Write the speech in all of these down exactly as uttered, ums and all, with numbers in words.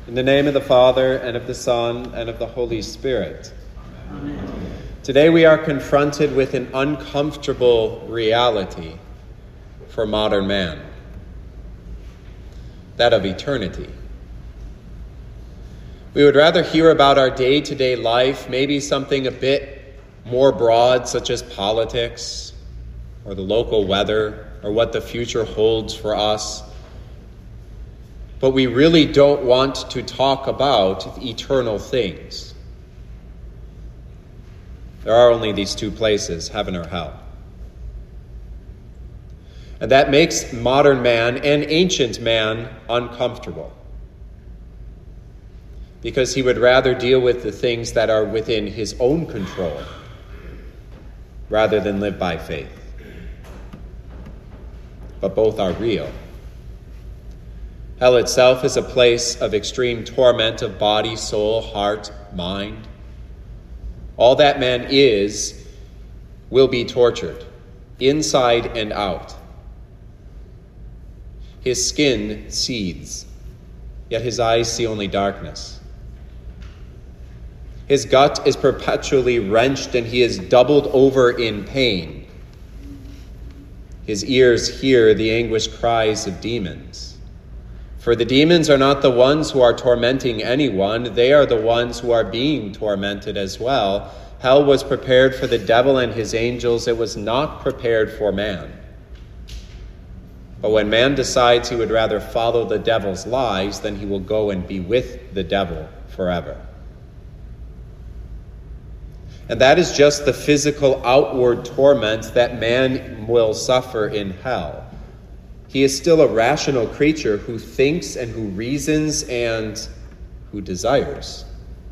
In the name of the Father, and of the Son, and of the Holy Spirit. Amen. Today we are confronted with an uncomfortable reality for modern man, that of eternity. We would rather hear about our day-to-day life, maybe something a bit more broad, such as politics, or the local weather, or what the future holds for us. But we really don't want to talk about eternal things. There are only these two places, heaven or hell. And that makes modern man and ancient man uncomfortable, because he would rather deal with the things that are within his own control rather than live by faith. But both are real. Hell itself is a place of extreme torment of body, soul, heart, mind. All that man is will be tortured, inside and out. His skin seethes, yet his eyes see only darkness. His gut is perpetually wrenched, and he is doubled over in pain. His ears hear the anguished cries of demons. For the demons are not the ones who are tormenting anyone, they are the ones who are being tormented as well. Hell was prepared for the devil and his angels, it was not prepared for man. But when man decides he would rather follow the devil's lies, then he will go and be with the devil forever. And that is just the physical outward torment that man will suffer in hell. He is still a rational creature who thinks and who reasons and who desires.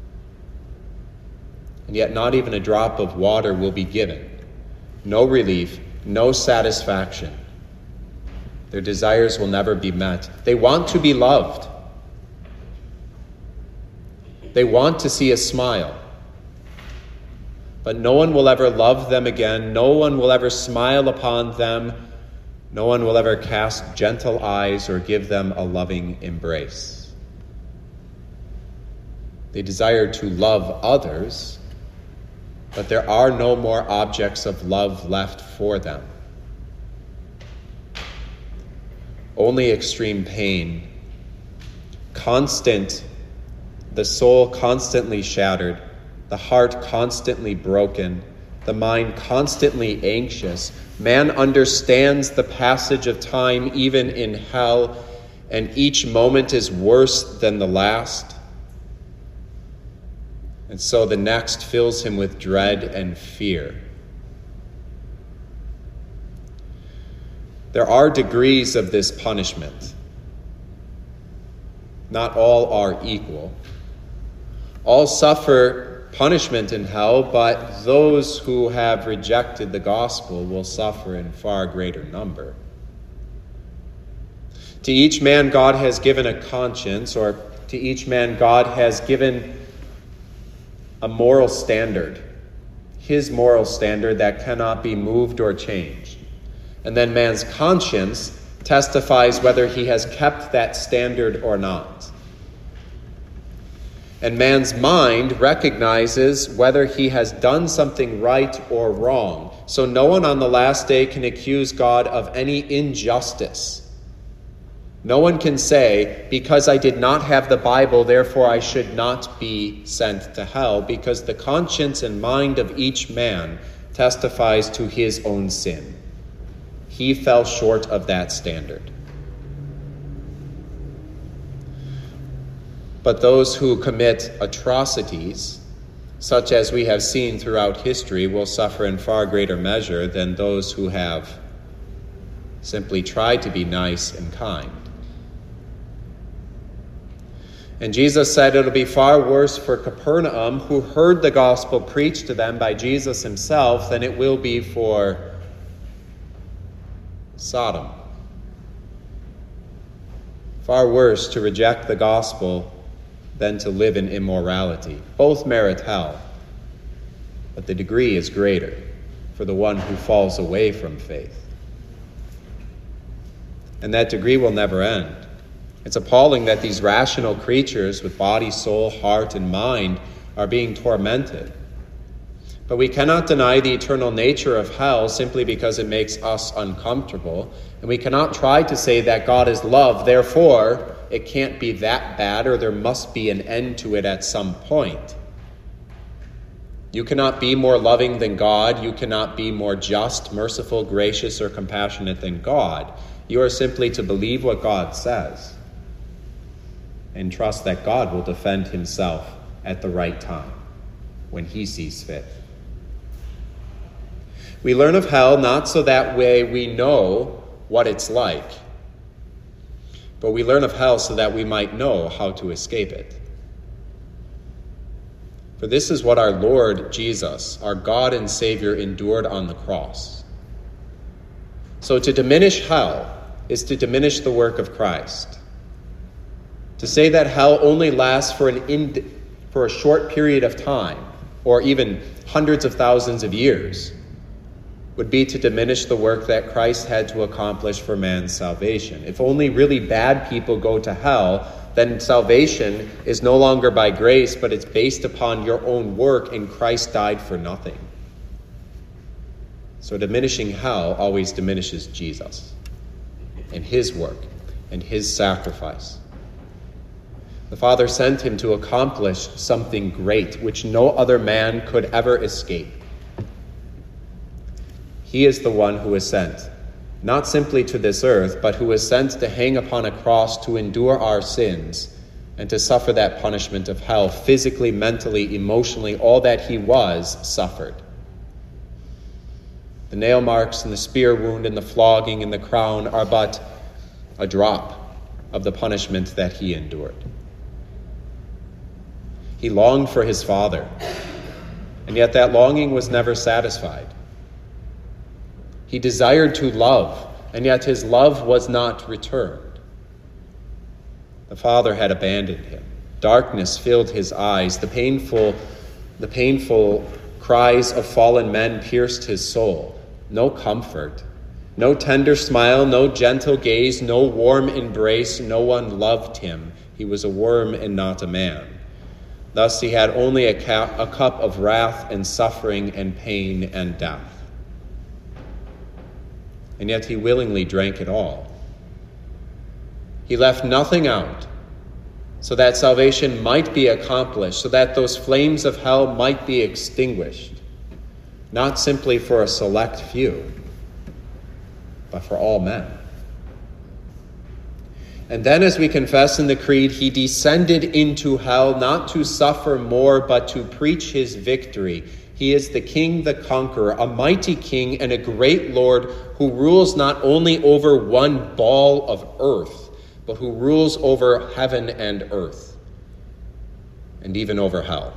And yet not even a drop of water will be given. No relief, no satisfaction. Their desires will never be met. They want to be loved. They want to see a smile. But no one will ever love them again. No one will ever smile upon them. No one will ever cast gentle eyes or give them a loving embrace. They desire to love others, but there are no more objects of love left for them. Only extreme pain, constant, the soul constantly shattered, the heart constantly broken, the mind constantly anxious. Man understands the passage of time even in hell, and each moment is worse than the last. And so the next fills him with dread and fear. There are degrees of this punishment. Not all are equal. All suffer punishment in hell, but those who have rejected the gospel will suffer in far greater number. To each man God has given a conscience, or to each man God has given a moral standard, his moral standard that cannot be moved or changed. And then man's conscience testifies whether he has kept that standard or not. And man's mind recognizes whether he has done something right or wrong. So no one on the last day can accuse God of any injustice. No one can say, because I did not have the Bible, therefore I should not be sent to hell, because the conscience and mind of each man testifies to his own sin. He fell short of that standard. But those who commit atrocities, such as we have seen throughout history, will suffer in far greater measure than those who have simply tried to be nice and kind. And Jesus said it'll be far worse for Capernaum, who heard the gospel preached to them by Jesus himself, than it will be for Sodom. Far worse to reject the gospel than to live in immorality. Both merit hell, but the degree is greater for the one who falls away from faith. And that degree will never end. It's appalling that these rational creatures with body, soul, heart, and mind are being tormented. But we cannot deny the eternal nature of hell simply because it makes us uncomfortable. And we cannot try to say that God is love, therefore it can't be that bad, or there must be an end to it at some point. You cannot be more loving than God. You cannot be more just, merciful, gracious, or compassionate than God. You are simply to believe what God says and trust that God will defend himself at the right time when he sees fit. We learn of hell not so that way we know what it's like, but we learn of hell so that we might know how to escape it. For this is what our Lord Jesus, our God and Savior, endured on the cross. So to diminish hell is to diminish the work of Christ. To say that hell only lasts for an ind- for a short period of time, or even hundreds of thousands of years, would be to diminish the work that Christ had to accomplish for man's salvation. If only really bad people go to hell, then salvation is no longer by grace, but it's based upon your own work, and Christ died for nothing. So diminishing hell always diminishes Jesus and his work and his sacrifice. The Father sent him to accomplish something great, which no other man could ever escape. He is the one who is sent, not simply to this earth, but who is sent to hang upon a cross to endure our sins and to suffer that punishment of hell, physically, mentally, emotionally. All that he was suffered. The nail marks and the spear wound and the flogging and the crown are but a drop of the punishment that he endured. He longed for his Father, and yet that longing was never satisfied. He desired to love, and yet his love was not returned. The Father had abandoned him. Darkness filled his eyes. The painful, the painful cries of fallen men pierced his soul. No comfort, no tender smile, no gentle gaze, no warm embrace. No one loved him. He was a worm and not a man. Thus he had only a, ca- a cup of wrath and suffering and pain and death. And yet he willingly drank it all. He left nothing out so that salvation might be accomplished, so that those flames of hell might be extinguished, not simply for a select few, but for all men. And then, as we confess in the Creed, he descended into hell not to suffer more, but to preach his victory. He is the King, the Conqueror, a mighty King and a great Lord who rules not only over one ball of earth, but who rules over heaven and earth, and even over hell.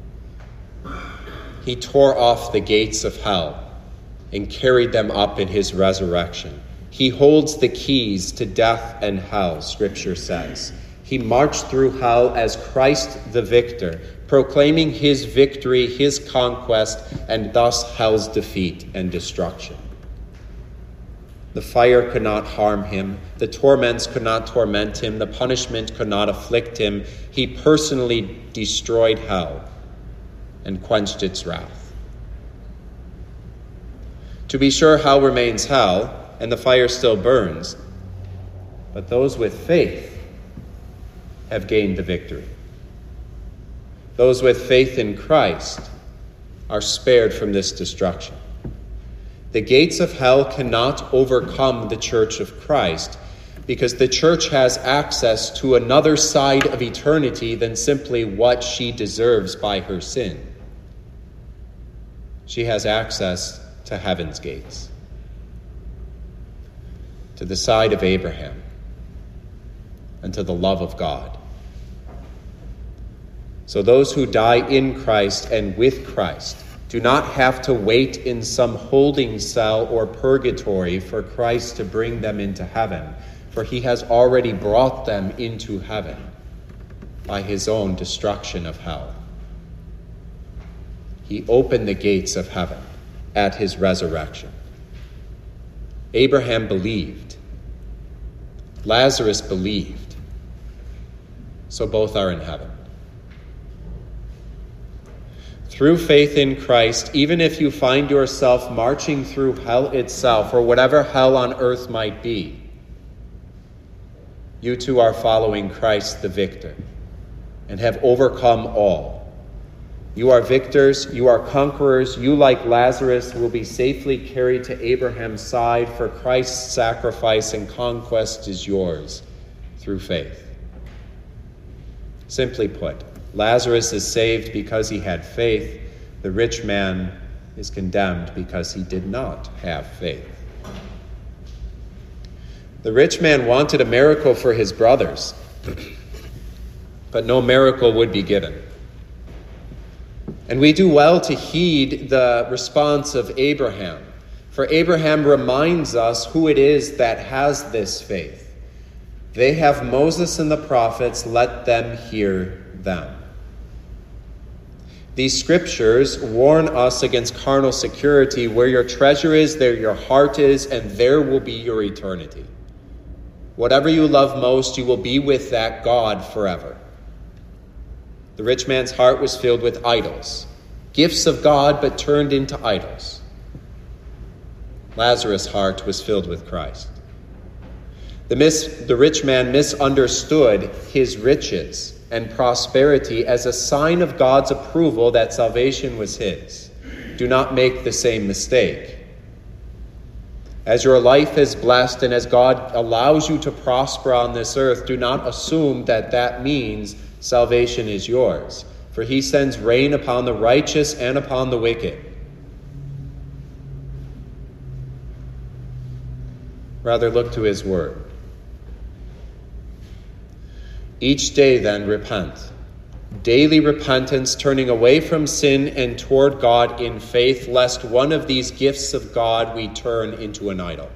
He tore off the gates of hell and carried them up in his resurrection. He holds the keys to death and hell, Scripture says. He marched through hell as Christ the victor, proclaiming his victory, his conquest, and thus hell's defeat and destruction. The fire could not harm him. The torments could not torment him. The punishment could not afflict him. He personally destroyed hell and quenched its wrath. To be sure, hell remains hell, and the fire still burns, but those with faith have gained the victory. Those with faith in Christ are spared from this destruction. The gates of hell cannot overcome the Church of Christ, because the Church has access to another side of eternity than simply what she deserves by her sin. She has access to heaven's gates, to the side of Abraham, and to the love of God. So those who die in Christ and with Christ do not have to wait in some holding cell or purgatory for Christ to bring them into heaven, for he has already brought them into heaven by his own destruction of hell. He opened the gates of heaven at his resurrection. Abraham believed. Lazarus believed. so both are in heaven. Through faith in Christ, even if you find yourself marching through hell itself, or whatever hell on earth might be, you too are following Christ the victor and have overcome all. You are victors, you are conquerors. You, like Lazarus, will be safely carried to Abraham's side, for Christ's sacrifice and conquest is yours through faith. Simply put, Lazarus is saved because he had faith. The rich man is condemned because he did not have faith. The rich man wanted a miracle for his brothers, but no miracle would be given. And we do well to heed the response of Abraham, for Abraham reminds us who it is that has this faith. They have Moses and the prophets, let them hear them. These scriptures warn us against carnal security. Where your treasure is, there your heart is, and there will be your eternity. Whatever you love most, you will be with that God forever. The rich man's heart was filled with idols, gifts of God, but turned into idols. Lazarus' heart was filled with Christ. The, mis- the rich man misunderstood his riches and prosperity as a sign of God's approval that salvation was his. Do not make the same mistake. As your life is blessed and as God allows you to prosper on this earth, do not assume that that means salvation is yours, for he sends rain upon the righteous and upon the wicked. Rather, look to his word. Each day, then, repent. Daily repentance, turning away from sin and toward God in faith, lest one of these gifts of God we turn into an idol.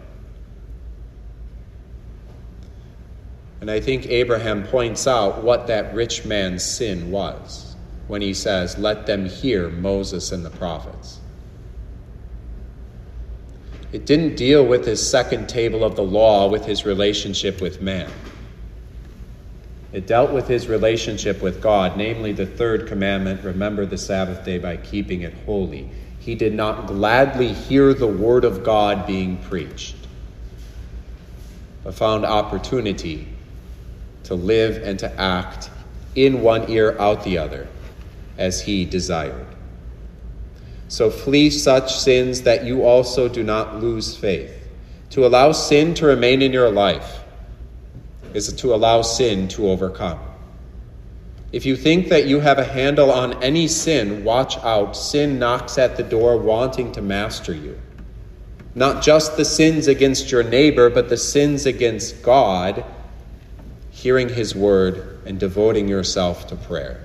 And I think Abraham points out what that rich man's sin was when he says, let them hear Moses and the prophets. It didn't deal with his second table of the law, with his relationship with man. It dealt with his relationship with God, namely the third commandment, remember the Sabbath day by keeping it holy. He did not gladly hear the word of God being preached, but found opportunity to live and to act in one ear, out the other, as he desired. So flee such sins that you also do not lose faith. To allow sin to remain in your life is to allow sin to overcome. If you think that you have a handle on any sin, watch out. Sin knocks at the door wanting to master you. Not just the sins against your neighbor, but the sins against God, hearing his word and devoting yourself to prayer.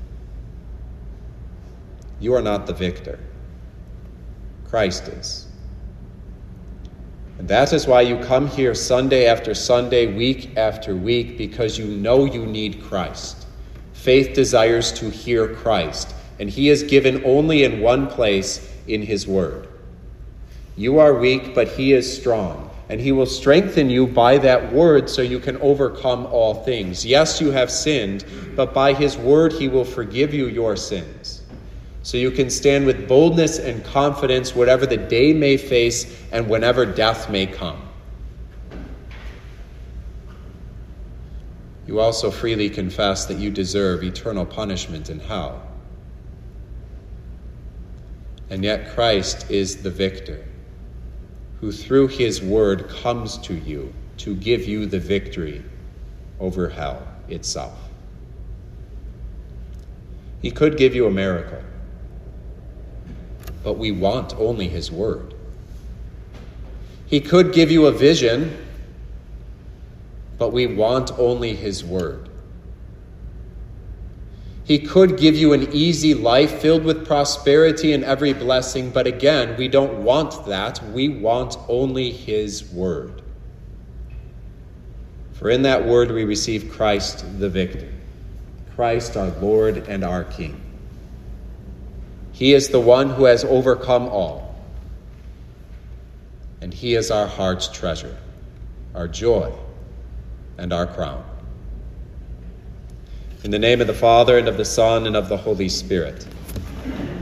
You are not the victor. Christ is. And that is why you come here Sunday after Sunday, week after week, because you know you need Christ. Faith desires to hear Christ, and he is given only in one place, in his word. You are weak, but he is strong, and he will strengthen you by that word so you can overcome all things. Yes, you have sinned, but by his word he will forgive you your sins, so you can stand with boldness and confidence whatever the day may face and whenever death may come. You also freely confess that you deserve eternal punishment in hell. And yet Christ is the victor, who through his word comes to you to give you the victory over hell itself. He could give you a miracle, but we want only his word. He could give you a vision, but we want only his word. He could give you an easy life filled with prosperity and every blessing, but again, we don't want that. We want only his word. For in that word we receive Christ the victor, Christ our Lord and our King. He is the one who has overcome all. And he is our heart's treasure, our joy, and our crown. In the name of the Father, and of the Son, and of the Holy Spirit.